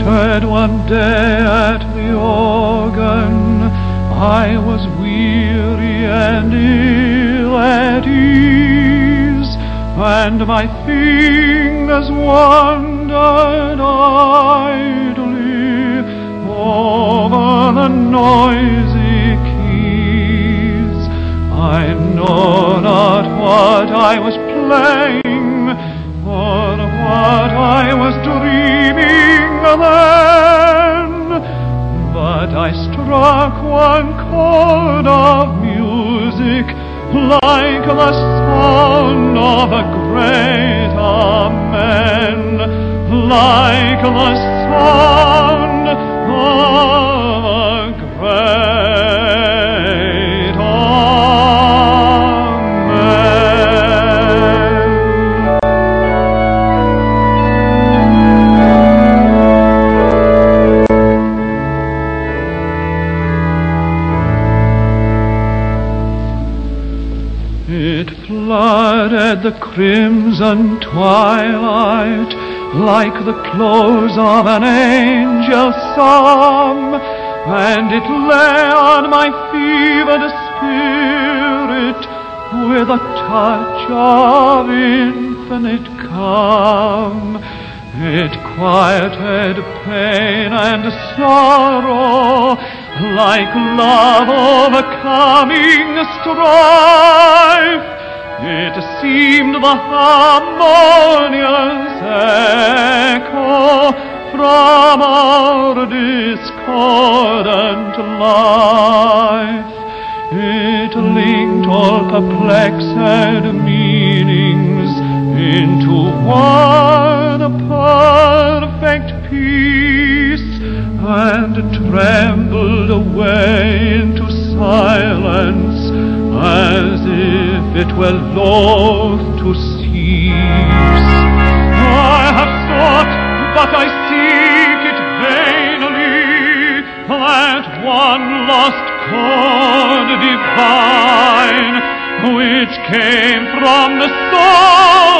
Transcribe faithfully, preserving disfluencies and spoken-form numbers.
seated one day at the organ, I was weary and ill at ease, and my fingers wandered idly over the noisy keys. I know not what I was playing, or what I was dreaming then, but I struck one chord of music like the sound of a great amen, like the sound of a great amen. It flooded the crimson twilight like the close of an angel's psalm, and it lay on my fevered spirit with a touch of infinite calm. It quieted pain and sorrow like love overcoming strife. It seemed the harmonious echo from our discordant life. It linked all perplexed meanings into one perfect peace, and trembled away into silence as if it were loath to cease. I have sought, but I seek it vainly, that one lost chord divine, which came from the soul